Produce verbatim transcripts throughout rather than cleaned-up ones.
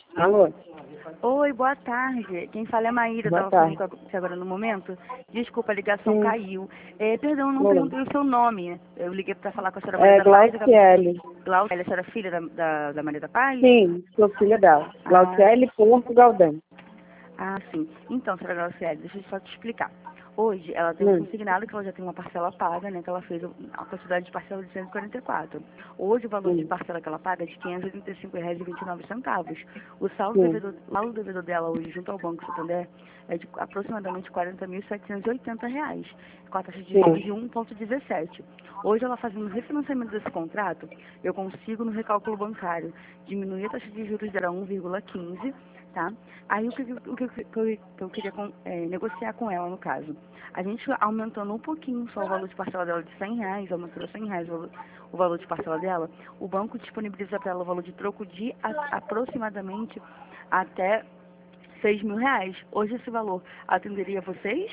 Alô? Oi, boa tarde. Quem fala é a Maíra, Boa estava falando tarde. com você agora no momento. Desculpa, a ligação Sim. caiu. É, perdão, eu não Oi. perguntei o seu nome. Eu liguei para falar com a senhora Maria É da Paz. acabei- Glauciele. Glaucia, a senhora é filha da, da, da Maria da Paz? Sim, sou filha dela. Ah, Glauciele Porto Galdem. ah, sim. Então, senhora Glauciele, deixa eu só te explicar. Hoje, ela tem um Hum, consignado que ela já tem uma parcela paga, né? Que ela fez a quantidade de parcela de cento e quarenta e quatro. Hoje, o valor de hum, parcela que ela paga é de quinhentos e oitenta e cinco reais e vinte e nove centavos. O saldo hum, devedor, o saldo devedor dela hoje, junto ao Banco Santander, é de aproximadamente quarenta mil setecentos e oitenta reais, com a taxa de juros de sim, um vírgula dezessete. Hoje, ela fazendo o refinanciamento desse contrato, eu consigo, no recálculo bancário, diminuir a taxa de juros dela a um vírgula quinze, tá? Aí o que, o que, que eu, que eu queria com- é, negociar com ela, no caso, a gente aumentando um pouquinho só o valor de parcela dela de cem reais, aumentou cem reais o valor, o valor de parcela dela, o banco disponibiliza para ela o valor de troco de a, aproximadamente até seis mil reais. Hoje esse valor atenderia vocês?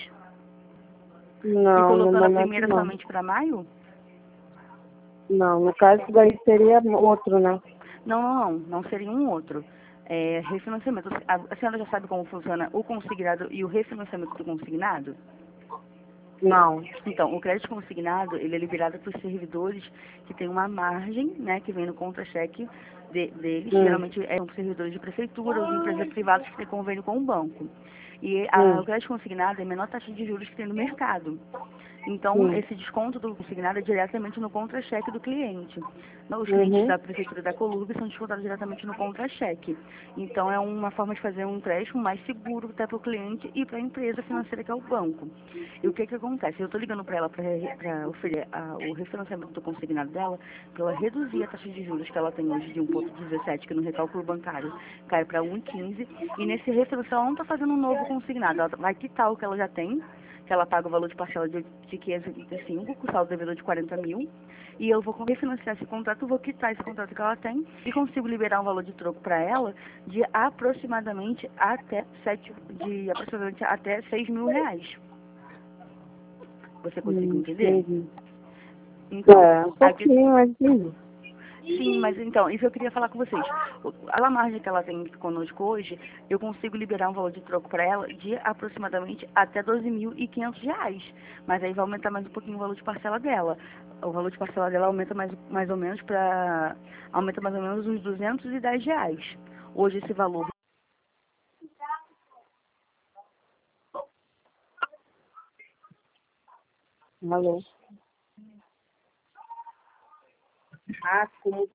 E não, no colocando a momento primeira não. somente para maio? Não, no caso daí seria outro, né? Não, não, não, não seria um outro. É, refinanciamento. A, a senhora já sabe como funciona o consignado e o refinanciamento do consignado? Não. Então, o crédito consignado, ele é liberado para os servidores que têm uma margem, né, que vem no contra-cheque de, deles. Hum, Geralmente são servidores de prefeitura ou de empresas privadas que têm convênio com o banco. E a, o hum, crédito consignado é a menor taxa de juros que tem no mercado. Então, hum, esse desconto do consignado é diretamente no contra-cheque do cliente. Os clientes uhum, da Prefeitura da Colúmbia são descontados diretamente no contra-cheque. Então, é uma forma de fazer um empréstimo mais seguro até para o cliente e para a empresa financeira que é o banco. E o que que acontece? Eu estou ligando para ela para oferecer a- o refinanciamento do consignado dela, para ela reduzir a taxa de juros que ela tem hoje de um vírgula dezessete, que no recálculo bancário cai para um vírgula quinze. E nesse refinanciamento ela não está fazendo um novo consignado, ela vai quitar o que ela já tem, que ela paga o valor de parcela de, de quinhentos e oitenta e cinco, com saldo devedor de quarenta mil, e eu vou refinanciar esse contrato, vou quitar esse contrato que ela tem e consigo liberar um valor de troco para ela de aproximadamente até sete, de aproximadamente até seis mil reais. Você conseguiu hum, entender? entendi. Então, É, um aqui, pouquinho, mas entendi. sim, mas então, isso eu queria falar com vocês. O- A margem que ela tem conosco hoje, eu consigo liberar um valor de troco para ela de aproximadamente até doze mil e quinhentos reais. Mas aí vai aumentar mais um pouquinho o valor de parcela dela. O valor de parcela dela aumenta mais, mais ou menos para. Aumenta mais ou menos uns duzentos e dez reais. Hoje esse valor. Alô? Ah, como